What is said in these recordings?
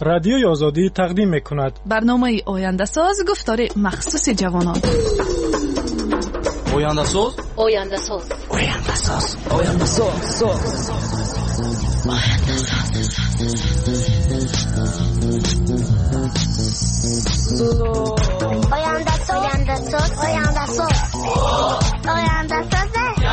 رادیوی آزادی تقدیم می‌کند. برنامه آینده ساز گفتار مخصوص جوانان. آینده ساز آینده ساز آینده ساز آینده ساز آینده ساز آینده ساز آینده ساز آینده ساز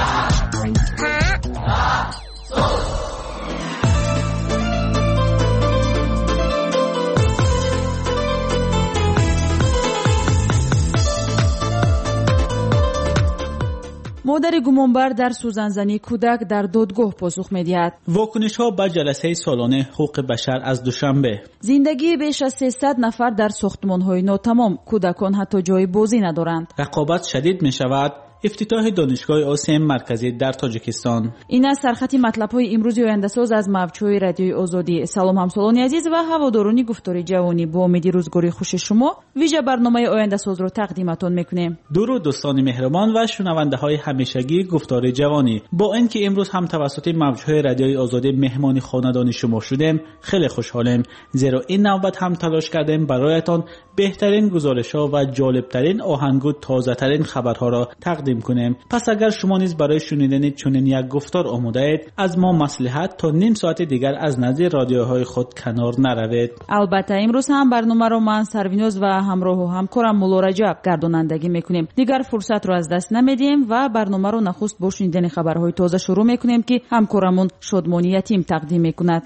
مادر گمانبر در سوزنزنی کودک در دادگاه پاسخ می‌دهد. واکنش‌ها به جلسه سالانه حقوق بشر از دوشنبه. زندگی بیش از 300 نفر در ساختمان‌های ناتمام، کودکان حتی جای بازی ندارند. رقابت شدید می‌شود. افتتاح دانشگاه آسیای مرکزی در تاجیکستان. این است سرخط مطلب‌های امروزی آینده ساز از موج‌های رادیوی آزادی. سلام همسالان عزیز و هواداران گفتار جوانی، با امید روزگاری خوش شما ویژه برنامه آینده ساز رو تقدیمتون می‌کنیم. درود دوستان مهربان و شنونده‌های همیشگی گفتار جوانی. با اینکه امروز هم توسط موج‌های رادیوی آزادی مهمان خانوادگی شما شدیم، خیلی خوشحالیم، زیرا این نوبت هم تلاش کردیم برایتان بهترین گزارش‌ها و جالب‌ترین آهنگ و تازه‌ترین خبرها را تقدیم کنیم. پس اگر شما نیز برای شنیدن چنین یک گفتار آماده اید، از ما مصلحت تا نیم ساعت دیگر از نزد رادیوهای خود کنار نروید. البته امروز هم برنامه رو من سرویناز و همراه و همکارم مولا رجب گردانندگی میکنیم. دیگر فرصت رو از دست نمیدیم و برنامه رو نخست با شنیدن خبرهای تازه شروع میکنیم که همکارمون شادمانی یتیم تقدیم میکند.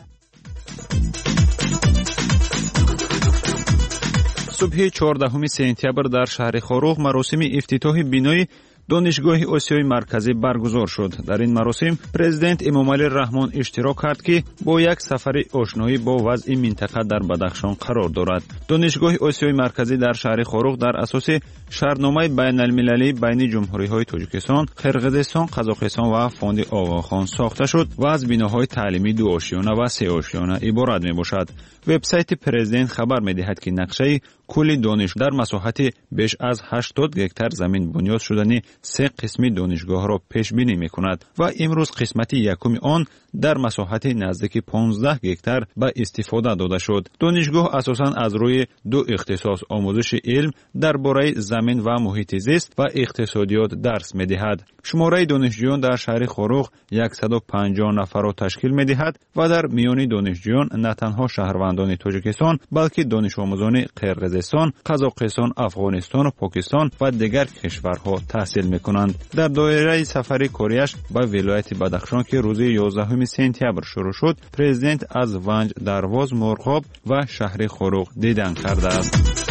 صبح 14 سپتامبر در شهر خاروغ مراسم افتتاح بینای دانشگاه آسیای مرکزی برگزار شد. در این مراسم پرزیدنت امامعلی رحمان اشتراک کرد که با یک سفر آشنایی با وضع منطقه در بدخشان قرار دارد. دانشگاه آسیای مرکزی در شهر خاروغ در اساس شرطنامه بین المللی بین جمهوری‌های تاجیکستان، قرقیزستان، قزاقستان و فوند آقاخان ساخته شد و از بناهای تعلیمی 2 آشیانه و 3 آشیانه عبارت میباشد. وبسایت پرزیدنت خبر می‌دهد که نقشه کل دانش در مساحت بیش از 80 هکتار زمین بنیاد شدنی 3 قسم دانشگاه را پیش بینی می‌کند و امروز قسمت یکم آن در مساحت نزدیک 15 هکتار به استفاده داده شد. دانشگاه اساساً از روی 2 اختصاص آموزش علم درباره زمین و محیط زیست و اقتصادیات درس می‌دهد. شماره دانشجویان در شهر خاروغ 150 نفر را تشکیل می‌دهد و در میان دانشجویان نه تنها شهروندان تاجیکستان بلکه دانش آموزان قرقیزستان، قزاقستان، افغانستان و پاکستان و دیگر کشورها تحصیل می‌کنند. در دایره سفر کاریش به ولایت بدخشان که روز 11 سپتامبر شروع شد، پرزیدنت از ونج، درواز، مرغاب و شهر خاروغ دیدن کرده است.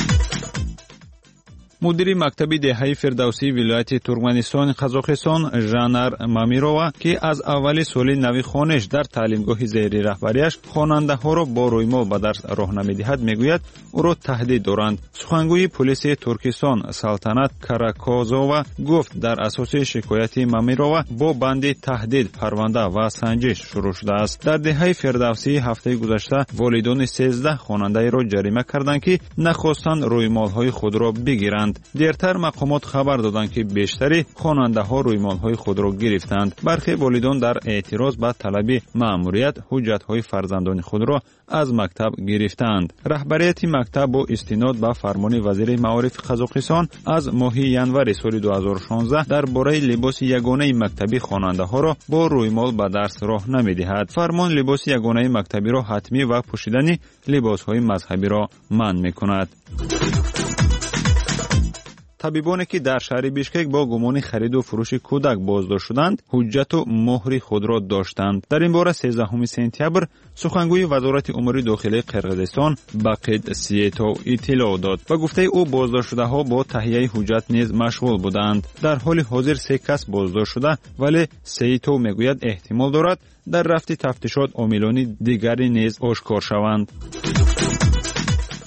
مدیر مکتب دهه فردوسی ولایت ترکمنستان قزاقستان ژانر مامیرова که از اول سال نو خانش در تعلیمگاه زیر رهبریش خواننده ها را با رویمال به درس راهنمایی دهد میگوید او را تهدید دارند. سخنگوی پلیس ترکستان سلطنت каракозова گفت در اساس شکایت مامیرова با بند تهدید پرونده و سنجش شروع شده است. در دهه فردوسی هفته گذشته والدان 13 خواننده را جریمه کردند که نخواستند رویمال های خود را بگیرند. دیرتر مقامات خبر دادند که بیشتری خواننده ها رویمال های خود را گرفتند. برخی والدان در اعتراض به طلب مأموریت حجت های فرزندان خود را از مکتب گرفتند. رهبریت مکتب با استناد به فرمان وزیر معارف قزاقستان از ماه ینور سال 2016 درباره لباس یگانه مکتبی خواننده ها را با رویمال به درس راه نمی‌دهد. فرمان لباس یگانه مکتبی را حتمی و پوشیدن لباس های مذهبی را منع می‌کند. طبیبانی که در شهر بیشکک با گمان خرید و فروش کودک بازداشت شدند، حجت و مهر خود را داشتند. در این باره 13 سپتامبر سخنگوی وزارت امور داخلی قرقیزستان باقید سیتو اطلاع داد و گفته او بازداشت شده ها با تهیه حجت نیز مشغول بودند. در حال حاضر 3 کس بازداشت شده، ولی سیتو میگوید احتمال دارد در رفت تفتیشات عاملان دیگری نیز آشکار شوند.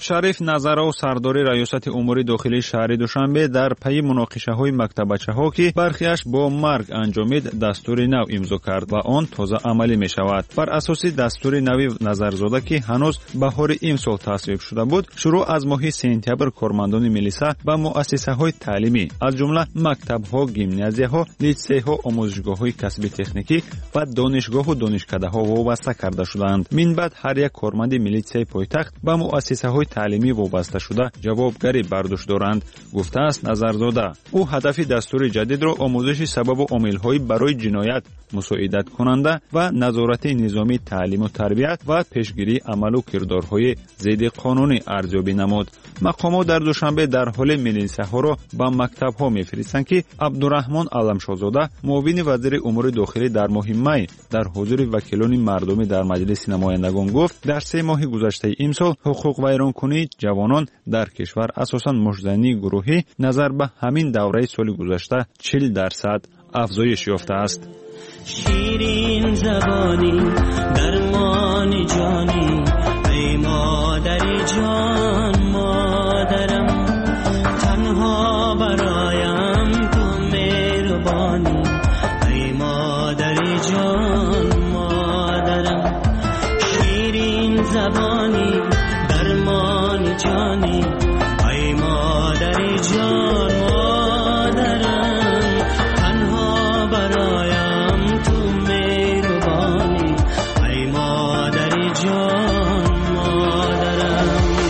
шариф Назаров сардори раёсати умури дохилии шаҳри Душанбе дар пайи муноқишаҳои мактабачаҳо ки бархиаш бо марг анҷомид дастури нав имзо кард ва он тоза амалӣ мешавад. Бар асоси дастури нави Назарзода ки ҳанӯз баҳори имсол тасвиб шуда буд, шуруъ аз моҳи сентябр кормандони милиса ба муассисаҳои таълимӣ аз ҷумла мактабҳо, гимназияҳо, литсейҳо, омӯзишгоҳҳои касби техникӣ ва донишгоҳу донишкадаҳо вобаста карда шуданд. Минбаъд ҳар як корманди милитсияи пойтахт ба муассисаҳои таълимӣ вобаста шуда ҷавобгарӣ бар дӯш доранд, гуфтааст Назарзода. ӯ ҳадафи дастури ҷадидро омӯзиши сабабу омилҳои барои ҷиноят, мусоидаткунанда ва назорати низомии таълиму тарбият ва пешгирии амалу кирдорҳои зидди қонунӣ арзёбӣ намуд. мақомот дар Душанбе дар ҳоле милисаҳоро ба мактабҳо мефиристанд ки Абдураҳмон Аламшозода, муовини вазири умури дохилӣ дар моҳи май дар ҳузури вакилони мардумӣ дар маҷлиси намояндагон гуфт, дар 3 моҳи гузаштаи имсол ҳуқуқвайронкунии ҷавонон дар кишвар асосан муждании гурӯҳӣ назар ба ҳамин давраи соли гузашта 40% афзоиш ёфтааст. شیرین زبانی درمان جانی ای مادری جان مادرم تنها برایم تو مهربانی ای مادری جان مادرم شیرین زبانی درمان جانی ای مادری جان مادرم تنها برایم تو مهربانی ای مادری جان مادرم.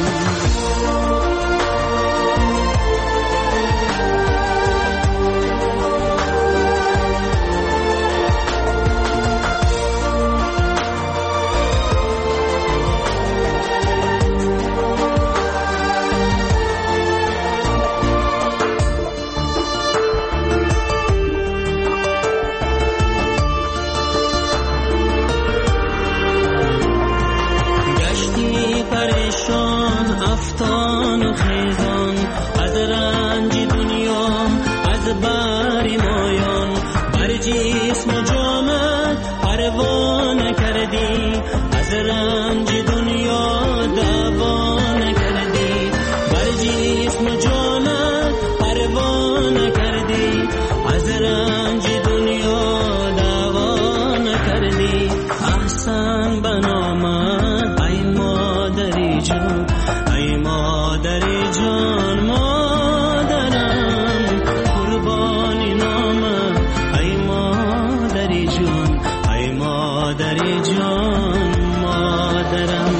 پریشان افتان و خیزان از رنج دنیا از بر مایان بر جسم و جانت پروانه کردی از رنج دنیا دوانه کردی بر جسم و جانت پروانه کردی از رنج دنیا دوانه کردی احسن بنامت ای مادری جان ای مادری جان مادرم قربانی نامت ای مادری جان ای مادری جان مادرم.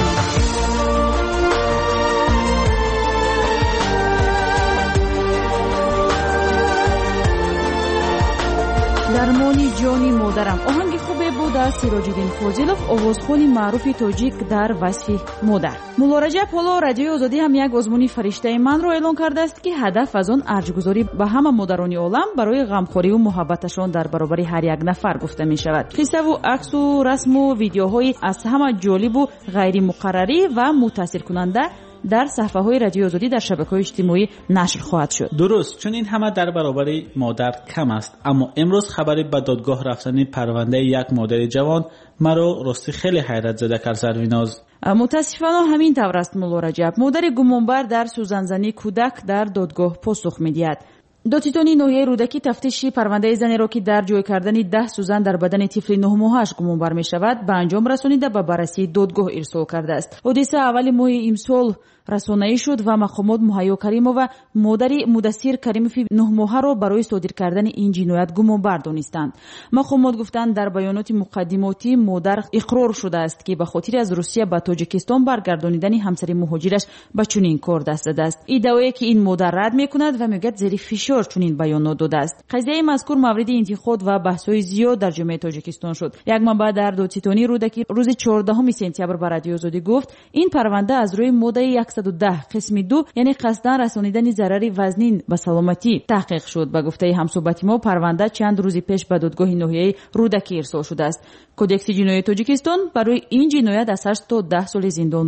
дармони ҷони модарам оҳанги хубе буд аз Сироҷиддин Фозилов, овозхони маъруфи тоҷик дар васфи модар. Мулло Раҷаб ҳоло радиои Озодӣ ҳам як озмуни фариштаи манро эълон кардааст ки ҳадаф аз он арҷгузорӣ ба ҳама модарони олам барои ғамхориву муҳаббаташон дар баробари ҳар як нафар гуфта мешавад. қиссаву аксу расму видеоҳои аз ҳама ҷолибу ғайримуқаррарӣ ва мутаъссиркунанда дар саҳфаҳои радиои Озодӣ дар шабакаҳои иҷтимоӣ нашр хоҳад шуд. дуруст, чун ин ҳама дар баробари модар кам аст, аммо имрӯз хабари ба додгоҳ рафтани парвандаи як модари ҷавон маро ростӣ хеле ҳайратзада кард. Зарвиноз, мутаассифона ҳамин тавр аст. Мулло Раҷаб, модари гумонбар дар сӯзанзании кӯдак дар додгоҳ посух медиҳад. додситони ноҳияи рӯдакӣ тафтиши парвандаи занеро ки дар ҷой кардани 10 сӯзан дар бадани тифли 9 моҳааш гумонбар мешавад ба анҷом расонида ба баррасии додгоҳ ирсол кардааст. ҳодиса аввали моҳи имсол расонаӣ шуд ва мақомот Муҳайё Каримова модари Мудассир Каримови 9 моҳаро барои содир кардани ин ҷиноят гумонбар донистанд. мақомот гуфтанд дар баёноти муқаддимотӣ модар иқрор шудааст ки ба хотири аз Русия ба Тоҷикистон баргардонидани ҳамсари муҳоҷираш ба чунин кор даст задааст. иддаое ки ин модар рад мекунад ва мегӯяд зери фишор чунин баёнот додааст. қазияи мазкур мавриди интиқод ва баҳсҳои зиёд дар ҷомеаи Тоҷикистон шуд. як манбаъ дар додситонии рӯдакӣ рӯзи 14 сентябр ба радиои Озодӣ гуфт ин парванда аз рӯи моддаи 110 қисми 2 яъне қасдан расонидани зарари вазнин ба саломатӣ таҳқиқ шуд. ба гуфтаи ҳамсӯҳбати мо парванда чанд рӯзи пеш ба додгоҳи ноҳияи рӯдакӣ ирсол шудааст. кодекси ҷинояи Тоҷикистон барои ин ҷиноят аз 8 то 10 соли зиндонро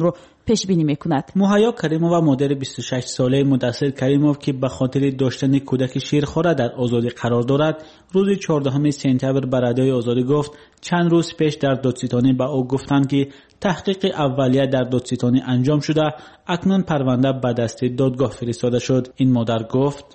پیش بینی میکند. مهیا کریمووا مادر 26 ساله مدثر کریموف که به خاطر داشتن کودک شیرخواره در آزادی قرار دارد، روز 14 سپتامبر به رادیوی آزادی گفت چند روز پیش در دادستانی به او گفتند که تحقیق اولیه در دادستانی انجام شده، اکنون پرونده به دست دادگاه فرستاده شد. این مادر گفت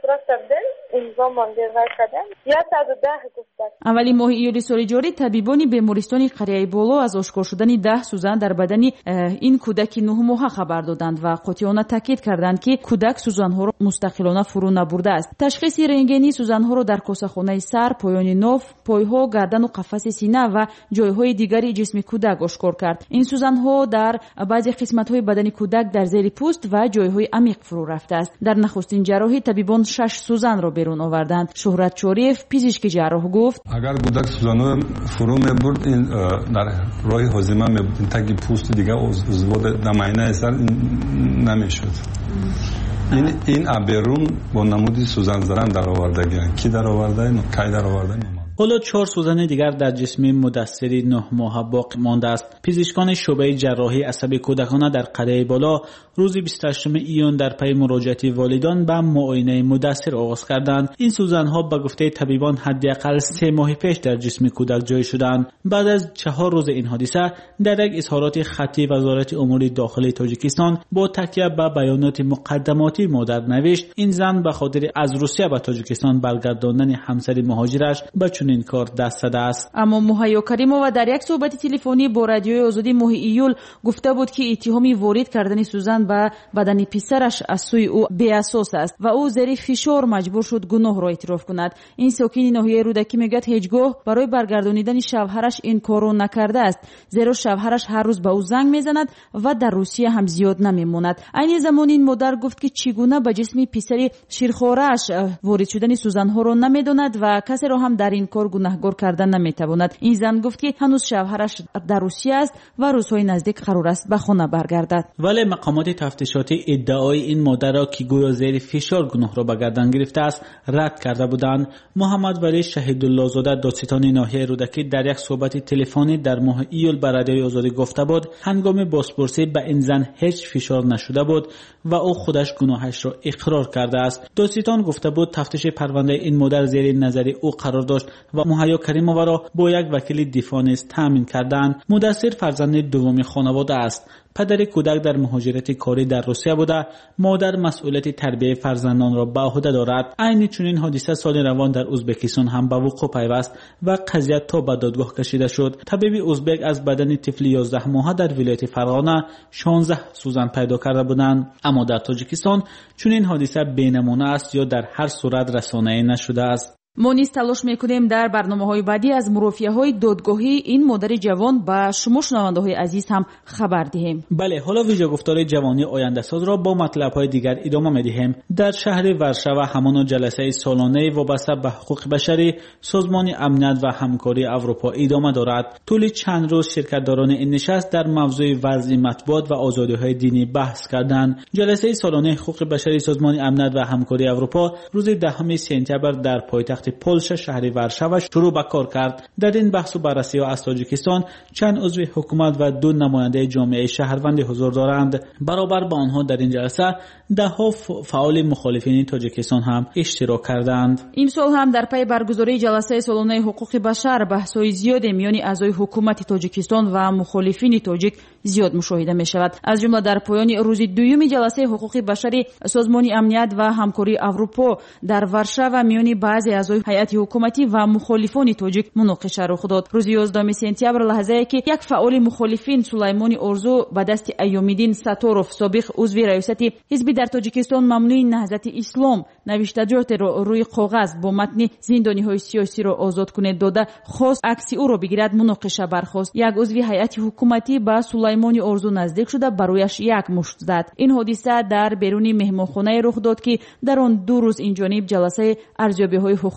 اولی ماه ایولی سال جاری طبیبان بیمارستان قریه بولو از اشکار شدن 10 سوزن در بدن این کودک 9 ماهه خبر دادند و قاطعانه تاکید کردند که کودک سوزنها را مستقلانه فرو نبرده است. تشخیص رنگینی سوزنها را در کاسه‌خانه سر، پایان ناف، پایها، گردن و قفس سینه و جایهای دیگری جسم کودک اشکار کرد. این سوزنها در بعضی قسمت‌های بدن کودک در زیر پوست و جایهای عمیق فرو رفته است. در نخستین جراحی طبیبان 6 سوزن را بیرون آوردند. شهرت شریف پزشک جراح گفت اگر کودک سوزن‌ها فرو می‌برد این در راه هاضمه می‌بود، تگ پوست دیگه عضوات نماینده سر نمی‌شد. این ابرون با نمودی سوزن زدن در آوردگی کی در آورده کی در آورده. حالا 4 سوزن دیگر در جسم مدثر 9 ماهه باقی مانده است. پزشکان شعبه جراحی عصب کودکانه در قریه بالا روز 28 ایون در پی مراجعت والدان به معاینه مدثر آغاز کردند. این سوزن‌ها به گفته طبیبان حداقل 3 ماه پیش در جسم کودک جای شدند. بعد از 4 روز این حادثه، در یک اظهارات خطی وزارت امور داخلی تاجیکستان با تکیه به بیانات مقدماتی مادر نوشت این زن به خاطر از روسیه به تاجیکستان برگرداندن همسر مهاجرش به این کار دست زده است. اما مهیا کریمووا در یک صحبت تلفنی با رادیوی آزادی ماه ایول گفته بود که اتهامی وارد کردن سوزن به بدن پسرش از سوی او بی اساس است و او زیر فشار مجبور شد گناه را اعتراف کند. این ساکن ناحیه رودکی میگوید هیچگاه برای برگردانیدن شوهرش این کارو نکرده است، زیرا شوهرش هر روز به او زنگ میزند و در روسیه هم زیاد نمیماند. عین زمان این مادر گفت که چگونه به جسم پسر شیرخواره‌اش وارد شدن سوزن‌ها را نمیداند و کسی را هم در این کار گناهکار کردن نمیتواند. این زن گفت که هنوز شوهرش در روسیه است و روزهای نزدیک قرار است به خانه برگردد. ولی مقامات تفتیشاتی ادعای این مادر را که گویا زیر فشار گناه را به گردن گرفته است رد کرده بودند. محمد ولی شهیدالله زاده دادستان ناحیه رودکی در یک صحبت تلفنی در ماه ایول به رادیوی آزادی گفته بود هنگام بازپرسی به این زن هیچ فشار نشده بود و او خودش گناهش را اقرار کرده است. دادستان گفته بود تفتیش پرونده این مادر زیر نظر او قرار داشت و مهیا کریمووا را با یک وکیل دفاع نیز تامین کردند. مدثر فرزند دوم خانواده است. پدر کودک در مهاجرت کاری در روسیه بوده. مادر مسئولیت تربیت فرزندان را به عهده دارد. عین چنین حادثه سال روان در ازبکستان هم به وقوع پیوست و قضیه تا به دادگاه کشیده شد. طبیب ازبک از بدن طفل 11 ماهه در ولایت فرغانه 16 سوزن پیدا کرده بودند. اما در تاجیکستان چنین حادثه بی‌نمونه است یا در هر صورت رسانه‌ای نشده است. ما نیز تلاش میکنیم در برنامه‌های بعدی از مرافعه‌های دادگاهی این مادر جوان به شما شنونده‌های عزیز هم خبر دهیم. بله، حالا ویژه گفتار جوانی آینده ساز را با مطلب‌های دیگر ادامه می‌دهیم. در شهر ورشوا همان جلسه سالانه وابسته به حقوق بشری سازمان امنیت و همکاری اروپا ادامه دارد. طول چند روز شرکت‌داران این نشست در موضوع وضع مطبوعات و آزادی‌های دینی بحث کردند. جلسه سالانه حقوق بشری سازمان امنیت و همکاری اروپا روز 10 سپتامبر در پایتخت پولش شهر ورشوا شروع به کار کرد. در این بحث و بررسی از تاجیکستان چند عضو حکومت و 2 نماینده جامعه شهروند حضور دارند. برابر با آنها در این جلسه 10 فعال مخالفین تاجیکستان هم اشتراک کردند. این سال هم در پی برگزاری جلسه سالانه حقوق بشر بحث‌های زیاد میان اعضای حکومت تاجیکستان و مخالفین تاجیک زیاد مشاهده می شود. از جمله در پایان روز دوم جلسه حقوق بشری سازمان امنیت و همکاری اروپا در ورشوا میان بعضی اعضای هیئت حکومتی و مخالفان تاجیک مناقشه رخ داد. روز 11 سپتامبر لحظه‌ای که یک فعال مخالفین سلیمانی ارزو به دست ایومیدین ساتوروف سابق عضو ریاست حزب در تاجیکستان ممنوع نهضت اسلام نوشتجات را روی کاغذ با متن زندانی‌های سیاسی را آزاد کنید داده خواست عکس او را بگیرد مناقشه برخاست. یک عضو هیئت حکومتی با سلیمانی ارزو نزدیک شده برایش یک مشت زد. این حادثه در بیرون مهمانخانه رخ داد که در آن 2 روز این جانب جلسه ارزیابی‌های حقوق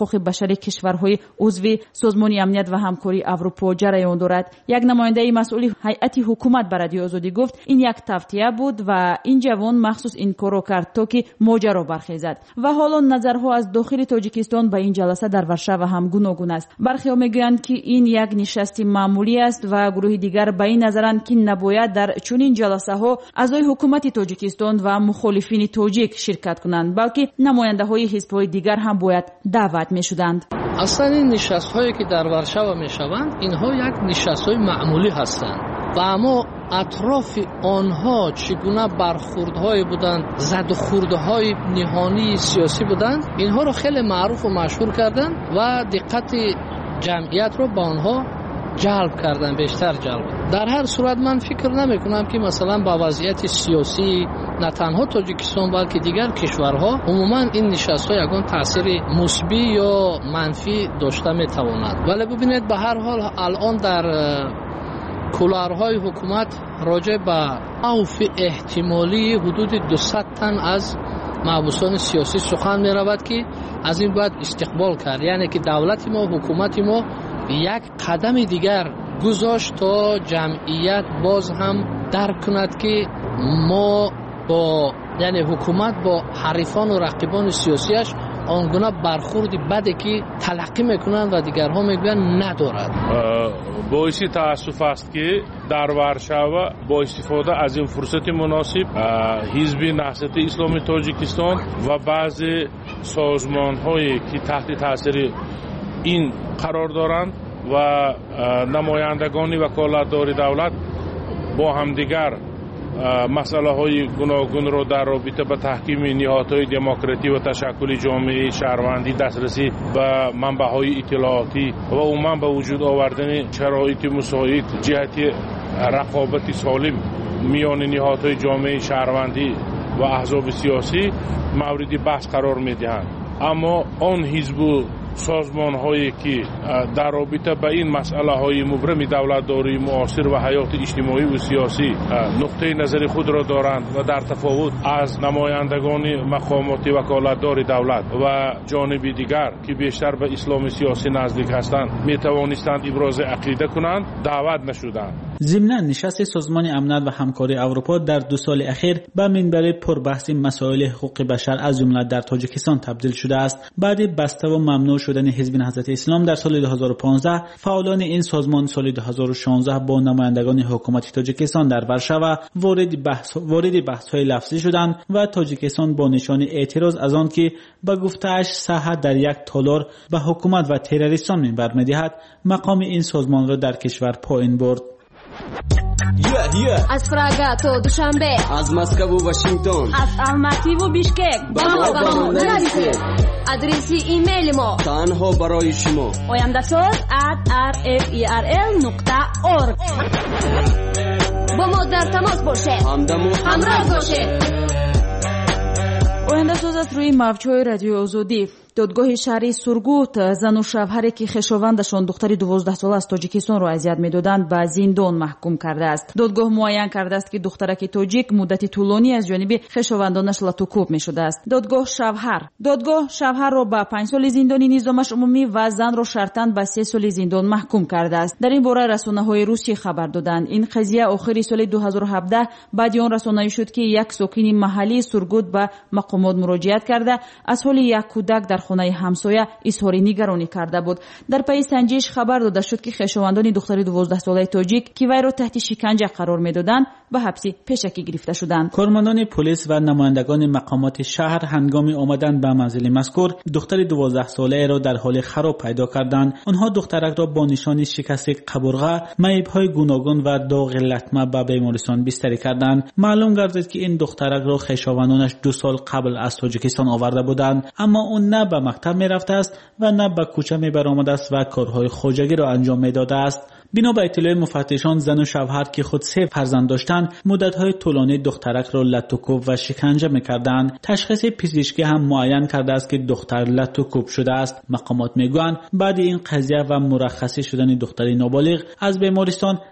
حقوق بشری کشورهای عضو سازمان امنیت و همکاری اروپا جریان دارد. یک نماینده مسئول هیئت حکومت بر رادیو آزادی گفت این یک تفتیه بود و این جوان مخصوص این کارو کرد تا که ماجرا برخیزد. و حالا نظرها از داخل تاجیکستان به این جلسه در ورشو هم گوناگون است. برخی‌ها میگویند که این یک نشست معمولی است و گروه دیگر به این نظرند که نباید در چنین جلسه ها اعضای حکومت تاجیکستان و مخالفین تاجیک شرکت کنند، بلکه نماینده‌های حزب‌های دیگر هم باید دعوت می‌شدند. اصلا این نشست‌هایی که در ورشو می‌شوند اینها یک نشست‌های معمولی هستند و اما اطراف آنها چگونه برخوردهای بودند، زد و خوردهای نهانی سیاسی بودند، اینها رو خیلی معروف و مشهور کردند و دقت جمعیت رو به آنها جلب کردن، بیشتر جلب. در هر صورت من فکر نمی کنم که مثلا با وضعیت سیاسی نه تنها تاجیکستان بلکه دیگر کشورها عموما این نشست‌ها یگان تاثیر مثبت یا منفی داشته می تواند. ولی ببینید به هر حال الان در کولارهای حکومت راجع به اوف احتمالی حدود 200 تن از محبوسان سیاسی سخن می رود که از این باید استقبال کرد، یعنی که دولت ما، حکومت ما یک قدم دیگر گذاشت تا جمعیت باز هم درک کند که ما با یعنی حکومت با حریفان و رقیبان سیاسیش آنگونه برخوردی بده که تلقی میکنند و دیگرها میگویند ندارد. باعث تاسف است که در ورشو با استفاده از این فرصت مناسب حزب نهضت اسلامی تاجیکستان و بعضی سازمان هایی که تحت تاثیر این قرار دارند و نمایندگان وکالتدار دولت با همدیگر مسئله های گوناگون رو در رابطه با تحکیم نهادهای دموکراتی و تشکل جامعه شهروندی، دسترسی به منبع‌های اطلاعاتی و عموما به وجود آوردن شرایط مساعد جهت رقابت سالم میان نهادهای جامعه شهروندی و احزاب سیاسی مورد بحث قرار می‌دهند. اما آن حزب سازمان هایی که در رابطه با این مسئله های مبرم دولتداری معاصر و حیات اجتماعی و سیاسی نقطه نظر خود را دارند و در تفاوت از نمایندگان مقامات وکالتدار دولت و جانب دیگر که بیشتر به اسلام سیاسی نزدیک هستند می توانستند ابراز عقیده کنند، دعوت نشدند. ضمناً نشست سازمان امنیت و همکاری اروپا در 2 سال اخیر به منبر پربحث مسائل حقوق بشر از جمله در تاجیکستان تبدیل شده است. بعد بسته و ممنوع شدن حزب نهضت اسلام در سال 2015 فعالان این سازمان سال 2016 با نمایندگان حکومت تاجیکستان در ورشو وارد بحث‌های لفظی شدند و تاجیکستان با نشان اعتراض از آن که به گفته‌اش صحت در یک تالار به حکومت و تروریستان منبر می‌دهد مقام این سازمان را در کشور پایین برد. از پراگا تا دوشنبه، از مسکو و واشنگتن، از الماتی و بیشکک با ما نویسید. آدرس ایمیل ما تنها برای شما oyandasaz@rferl.org. با ما در تماس باشید، همراه باشید. oyandasaz از روی موج‌های رادیو آزادی. دادگاه شهری سورگوت زن و شوهری که خویشاوندشان دختری 12 ساله از تاجیکستان را اذیت می‌دادند به زندان محکوم کرده است. دادگاه معین کرده است که دخترک تاجیک مدت طولانی از جانب خویشاوندانش لطوکوب می‌شده است. دادگاه شوهر را به 5 سال زندانی نظامش عمومی و زن را شرطاً به 3 سال زندان محکوم کرده است. در این باره رسانه‌های روسی خبر دادند. این قضیه آخر سال 2017 بعد آن رسانه‌ای شد که یک ساکن محلی سورگوت به مقامات مراجعت کرده از حال یک کودک در خانه همسایه اظهار نگرانی کرده بود. در پی سنجش خبر داده شد که خویشاوندان دختر 12 ساله تاجیک که وی را تحت شکنجه قرار می‌دادند به حبس پیشکی گرفته شدند. کارمندان پلیس و نمایندگان مقامات شهر هنگام آمدن به منزل مذکور دختر 12 ساله را در حال خراب پیدا کردند. آنها دخترک را با نشان شکست قبرغه، معیب‌های گوناگون و داغ لطمه به بیمارستان بستری کردند. معلوم گردید که این دخترک را خویشاوندانش 2 سال قبل از تاجیکستان آورده بودند، اما اون نه به مکتب می رفته است و نه به کوچه می برآمده است و کارهای خواجگی را انجام می داده است. بنا به اطلاع مفتشان زن و شوهر که خود 3 فرزند داشتند مدت‌های طولانی دخترک را لطوکوب و شکنجه می‌کردند. تشخیص پزشکی هم معین کرده است که دختر لطوکوب شده است. مقامات میگویند بعد این قضیه و مرخصی شدن دختر نابالغ از بیمارستان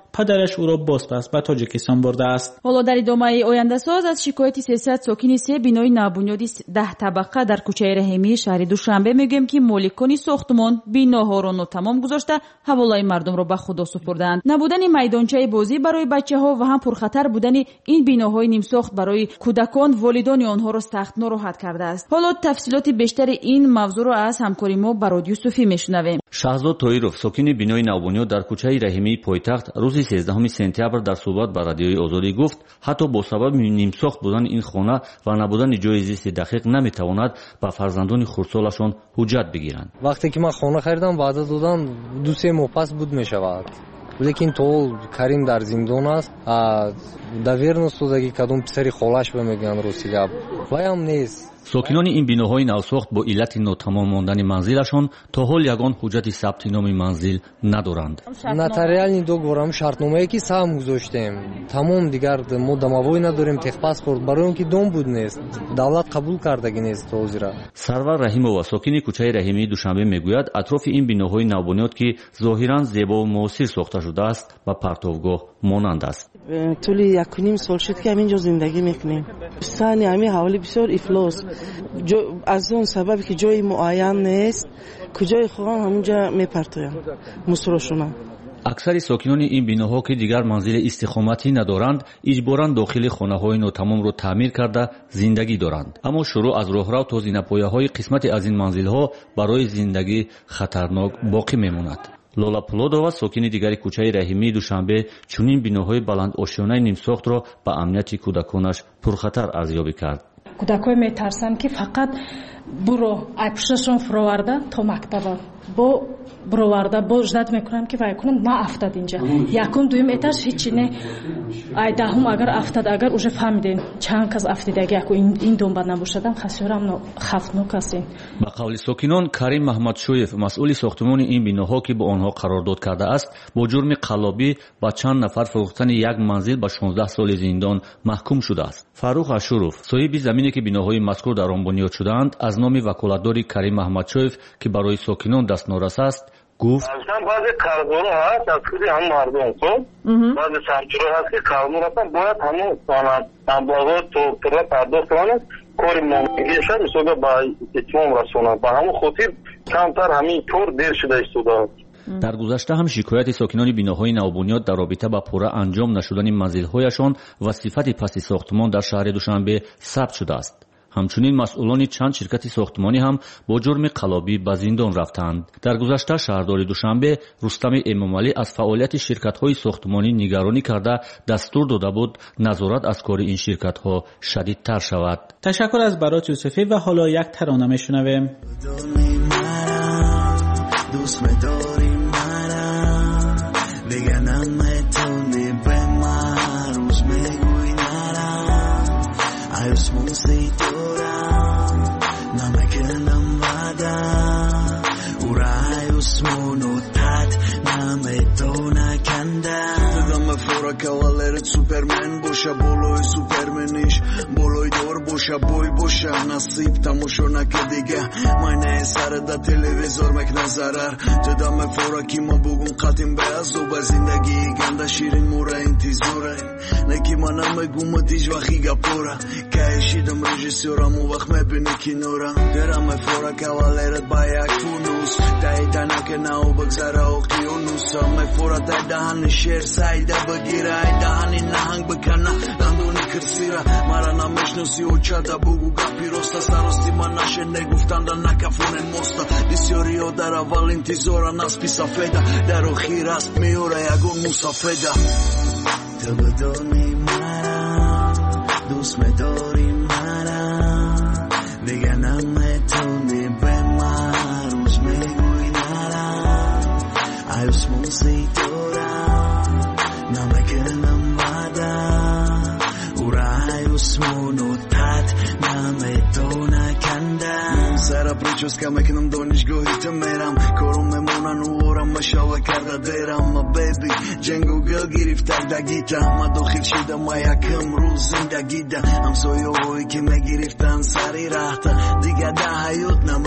پدرش او را بازپس به تاجیکستان برده است. حالا در ادامه آینده ساز از شکایت 300 ساکن 3 بینای نابنیادی 10 طبقه در کوچه رحیمی شهر دوشنبه میگویم که مالکان ساختمان بیناها را ناتمام گذاشته حوالای مردم را به خدا سپردند. نبودن میدانچه بازی برای بچه‌ها و هم پرخطر بودن این بیناهای نیم ساخت برای کودکان والدان آنها را سخت ناراحت کرده است. حالا تفصیلات بیشتر این موضوع را از همکاری ما با رادیو صوفی میشنویم. شاهزاد طاهرов ساکن بینای نوبنیاد در کوچه رحیمی پایتخت روز 13 سپتامبر در صحبت با رادیوی آزادی گفت حتی با سبب نیم ساخت بودن این خانه و نبودن جای زیست دقیق نمیتواند با فرزندان خردسالشان حجت بگیرند. وقتی که من خانه خریدم وعده دادن 2-3 ماه پس بود میشود. لیکن تو کریم در زندان است. доверенность دادگی کدوم پسری خالش بمیگن روسی گپ وایم نیست. ساکنان این بیناهای نوساخت با علت ناتمام ماندن منزلشان تا حال یگان حجت ثبت نام منزل ندارند. نотариальный договорам шартномае ки сам гузоштем. Тамом дигар мо домовой надорем техпаспорт барои он ки дом буд нест. Давлат қабул кардаги нест ҳозира. Сарвар Раҳимова сокини кӯчаи Раҳимии Душанбе мегӯяд атрофи ин биноҳои навбунёд ки зоҳиран зебо муосир сохта шудааст ба партовгоҳ монанд аст. тӯли 1.5 сол шуд ки ҳамин ҷо зиндагӣ мекунем. сани ҳамин ҳаволи бисёр ифлос. аз он сабаби ки ҷои муайян нест куҷои хоҳам ҳамунҷа мепартоям мусрошонам. аксари сокинони ин биноҳо ки дигар манзили истиқоматӣ надоранд иҷборан дохили хонаҳои нотамомро таъмир карда зиндагӣ доранд. аммо шурӯъ аз роҳрав то зинапояҳои қисмате аз ин манзилҳо барои зиндагӣ хатарнок боқӣ мемонад. лола пулодова сокини дигари кӯчаи Раҳимии Душанбе чунин биноҳои баландошёнаи нимсохтро ба амнияти кӯдаконаш пурхатар арзёбӣ кард. кӯдакҳо метарсанд ки фақат буро айпушташон фуроварда то мактаба бо буроварда бо ждат мекунам ки вай кунам ма афтад инҷа якум дуюм этаж ҳичи не ай даҳум агар афтад агар уже фаҳмидем чанд кас афтидаги яку ин донба набошадам хасёрам хафтнок астин. ба қавли сокинон Карим Маҳмадшоев масъули сохтмони ин биноҳо ки бо онҳо қарордод кардааст бо ҷурми қаллобӣ ба чанд нафар фурӯхтани як манзил ба 16 соли зиндон маҳкум шудааст. Фарух Ашуров соҳиби замине ки биноҳои мазкур дар он бунёд шудаанд аз номи ваколатдори Карим Маҳмадшоев ки барои сокинон дастнорас аст гуфт баъзе қарздорҳо ҳаст аз худи ҳам мардум баъзе самчиро ҳаст ки қарздор ҳастан бояд ҳамон маблағҳо то пурра пардохт кунанд кори монагиша исода ба итмом расонанд ба ҳамон хотир камтар ҳамин кор дер шуда истодааст. дар гузашта ҳам шикояти сокинони биноҳои навбунёд дар робита ба пурра анҷом нашудани манзилҳояшон ва сифати пасти сохтмон дар шаҳри Душанбе сабт шудааст. ҳамчунин масъулони чанд ширкати сохтмонӣ ҳам бо ҷурми қаллобӣ ба зиндон рафтаанд. дар гузашта шаҳрдори Душанбе Рустами Эмомалӣ аз фаъолияти ширкатҳои сохтмонӣ нигаронӣ карда дастур дода буд назорат аз кори ин ширкатҳо шадидтар шавад. تشکر از برات یوسفی و حالا یک ترانه میشنویم. کاولرت سوپرمن باشه بالای سوپرمنیش بالای دار باشه بای باشه نصیب تماشا نکردیگه من سر دا تلویزور مکنه ضرر جدام فورکی ما بگون قطیم به عذاب زندگی گنده شیرین مورا انتظاره نکی من نمگم دیج وقی گپورا که اشیدم رژیسورم و وقت مبینی کنورا درم فورا کاولرت با یک فونوس دایده نکه ناو بگذاره اقیانوس هم فورا دهن شیر سایده بگیره دهانی نهنگ بکنه دندونی کرسیره مرا نمیشناسی و چده بگو گپی راسته سراستی من نشه نگفتند نکفونن موسته بسیاری ها در اول انتظارن از پی سفیده در آخیر است میاره یگون مسافده تو بدونی مرا دوست میداری مرا دیگه نمیتونی به من روز میگوی نرا عیوسمون سیدورم نمکنم وعده او رای اسمونو تد نمیتونه کنده سر پریچوسکا میکنم دانشگاهی تو میرم کارم میمونن و آرم مشاوه کرده دیرم ما بیبی جنگو گل گرفتک دگیتا ما داخل شده ما یکم روز زندگی ده همسایه هایی که میگرفتن سری رخته دیگه ده حیات نمیگیرن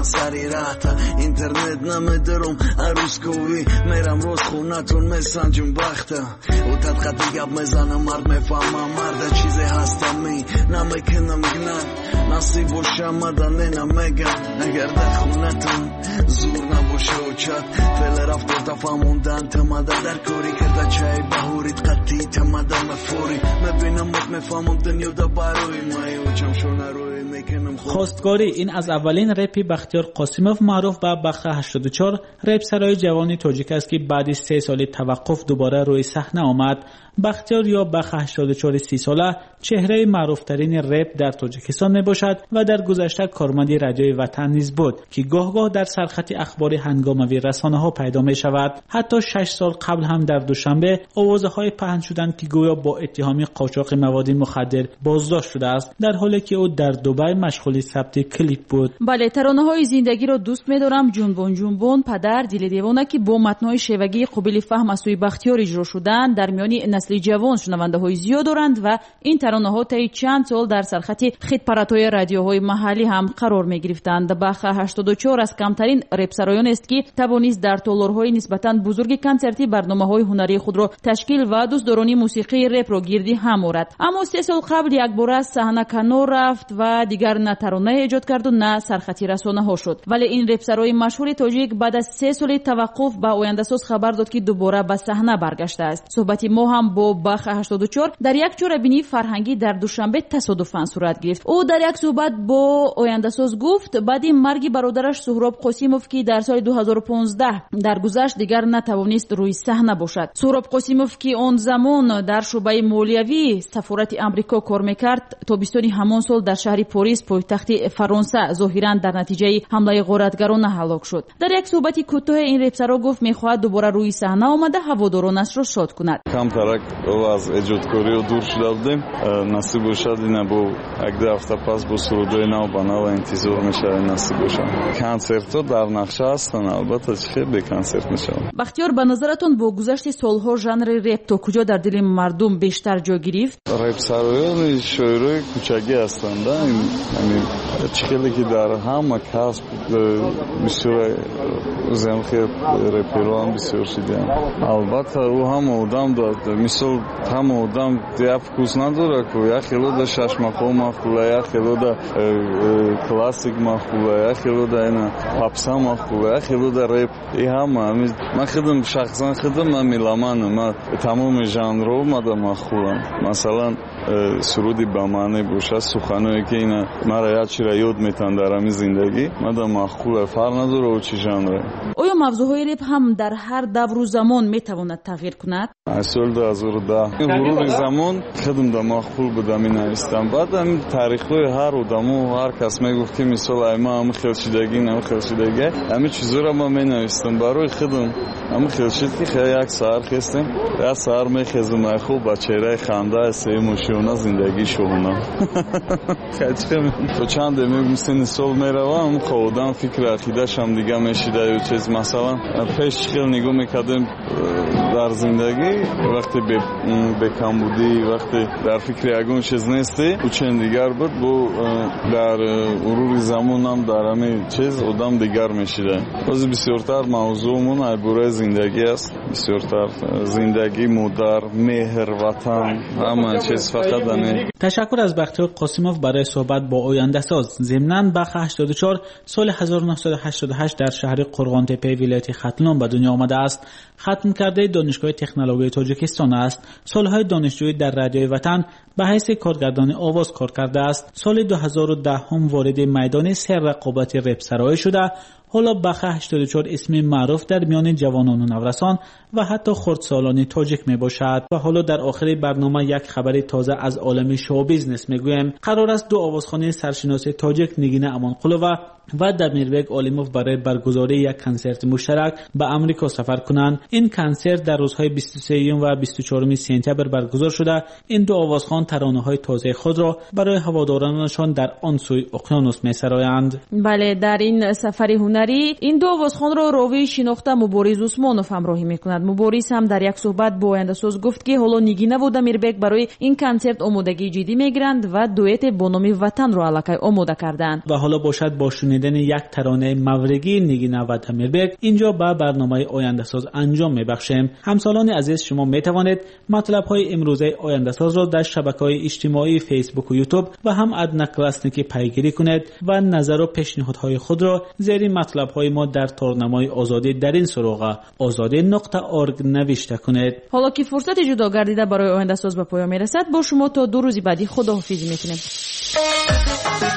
سری رهتا اینترنت نمیدرم عروسکوی میرم روز خونتون میسنجم بختا و تدخطی گب میزنم مرد میفهمم مرد چیزی هستم می نمیکنم گنن نصیب و شمدن نمیگم اگر در خونتون زور نباشه و چد فعل رفت و تفهموندن تمده در کاری کرده چای بهورید قطعی تمده مفوری مبینم میفهمم دنیا دا باروی مایی و چمشونه روی میکنم خواستگاری این از اولین رپی بختیار قاسیموف معروف به بخ 84 رپ سرای جوانی تاجیک است که بعد از 3 سال توقف دوباره روی صحنه آمد. بختیار یا بخ 84 30 ساله چهره معروف ترین رپ در تاجیکستان می باشد و در گذشته کارمند رادیوی وطن نیز بود که گاه گاه در سرخط اخبار هنگاموی رسانه ها پیدا می شود. حتی 6 سال قبل هم در دوشنبه آوازهای پهن شدند که گویا با اتهام قاچاق مواد مخدر بازداشت شده است در حالی که او در دبی مشغول ثبت کلیپ بود. بله، ترانه‌های زندگی را دوست می‌دارم، جنبون جنبون، پدر، دل دیوانه که با متن‌های شیوگی قابل فهم از سوی بختیار اجرا شدند در میان نسل جوان شنونده‌های زیاد دارند و این ترانه‌ها طی چند سال در سرخط خدمت‌های رادیوهای محلی هم قرار می‌گرفتند. بخ 84 از کمترین رپ سرایان است که توانست در تالارهای نسبتاً بزرگ کنسرتی برنامه‌های هنری خود را تشکیل و دوستدارانی موسیقی رپ را گردی هم آورد. اما 3 سال قبل یک بار از صحنه کنار رفت و دیگر نه ترانه ایجاد کرد و نه سرخطی رسانه‌ها شد. ولی این رپ سرای مشهور تاجیک بعد از 3 سال توقف به آینده ساز خبر داد که دوباره به صحنه برگشته است. صحبت ما هم با بخ 84 در یک چوربینی فرهنگی در دوشنبه تصادفاً صورت گرفت. او در یک صحبت با آینده ساز گفت بعد مرگ برادرش سهراب قاسیموف که در سال 2015 درگذشت دیگر نتوانست روی صحنه باشد. سهراب قاسیموف که آن زمان در شعبه مالیوی سفارت آمریکا کار میکرد تابستان همان سال در شهر پاریس پایتخت فرانسه ظاهراً در نتیجه حمله غارتگران هلاک شد. در یک صحبت کوتاه این رپسرا گفت میخواهد دوباره روی صحنه آمده هوادارانش را شاد کند. کمترک از ایجادکاری و دور شده بودیم، نصیب شد اینا با یک دو هفته پس با سرودای نو با نو انتظار میشه نصیب شد. کنسرت در نقشه هستن، البته خیلی به کنسرت میشه. بختیار به نظرتون با گذشت سالها ژانر رپ تا کجا در دل مردم بیشتر جا گرفت؟ رپسرایان شاعرای کوچگی هستند. این چیزی که در همه کسب بسیار زمخه رپران بسیار شدن. البته او هم آدم داد مثل هم آدم دیف کوس نداره که یک خیلی دا شش مقام مخوله، یک خیلی دا کلاسیک مخوله، یک خیلی دا اینا پاپسا مخوله، یک خیلی دا رپ. این همه من خودم شخصا خودم میلمانم، من تمام ژانرها مدام مخولم. مثلا سرودی با معنی باشه، سخنایی که اینا مرا یاد چیرا یاد میتن در همین زندگی مدام مخوله، فرق نداره او چی ژانره. آیا موضوعهای رپ هم در هر دور و زمان میتواند تغییر کند؟ سال 2010 ورود زمان خودم دا مخول بودم این نوشتم. بعد هم تاریخ‌های هر آدم و هر کس میگفت که مثلا ما هم خلشیدگی نه خلشیدگی همه چیزا رو ما مینوشتم برای خودم. هم خلشید که خیلی یک سر خستم یا سر میخزم خوب با چهره خنده سه مشونه زندگی شونه. خیلی تو چند میگم سال میروم خودم فکر عقیده‌ش هم دیگه میشیده و چیز مثلا پیش خیلی نگاه میکردم در زندگی وقتی به کم بودی وقتی در فکر یگون چیز نیستی و چند دیگر بود با در مرور زمان هم در همه چیز آدم دیگر میشیده. باز بسیارتر موضوعمون عباره زندگی است، بسیارتر زندگی مادر مهر وطن همه چیز فقط همین. تشکر از بختیار قاسیموف برای صحبت با آینده ساز. ضمناً بخ 84 سال 1988 در شهر قرغانتپه ولایت ختلان به دنیا آمده است. ختم کرده دانشگاه تکنولوژی تاجیکستان است. سالهای دانشجویی در رادیوی وطن به حیث کارگردان آواز کار کرده است. سال 2010 هم وارد میدان سر رقابت رپ سرای شده. حالا بخ 84 اسم معروف در میان جوانان و نورسان و حتی خردسالان تاجیک می باشد. و حالا در آخر برنامه یک خبر تازه از عالم شو بیزنس میگویم. قرار است دو آوازخوان سرشناس تاجیک نگین امانقلوه و دمیربگ عالموف برای برگزاری یک کنسرت مشترک به آمریکا سفر کنند. این کنسرت در روزهای 23 و 24 سپتامبر برگزار شده. این دو آوازخوان ترانه‌های تازه خود را برای هوادارانشان در آن سوی اقیانوس می‌سرایند. بله، در این سفر هنری دیگری این دو آوازخوانро راوی شناخته مبارز عثمانов ҳамроҳӣ мекунад. мубориз ҳам дар як суҳбат бо ояндасоз гуфт ки ҳоло нигина ва дамирбек барои ин консерт омодагии ҷиддӣ мегиранд ва дуэте бо номи ватанро аллакай омода карданд. و حالا باشد با شنیدن یک ترانه مورگی نگینه و دمیربک اینجا به برنامه آینده ساز انجام میبخشیم. همسالان عزیز، شما میتوانید مطلب های امروزه آینده ساز را در شبکه‌های اجتماعی فیسبوک و یوتیوب و هم ادنا کلاسنیکی پیگیری کنید و نظر و پیشنهادهای خود را زیر مطلب های ما در تارنمای آزادی در این سراغ azadi.org نوشته کنید. حالا که فرصت جدا گردیده برای آینده ساز به پایان میرسد، با شما تا 2 روز بعدی خداحافظی میکنیم.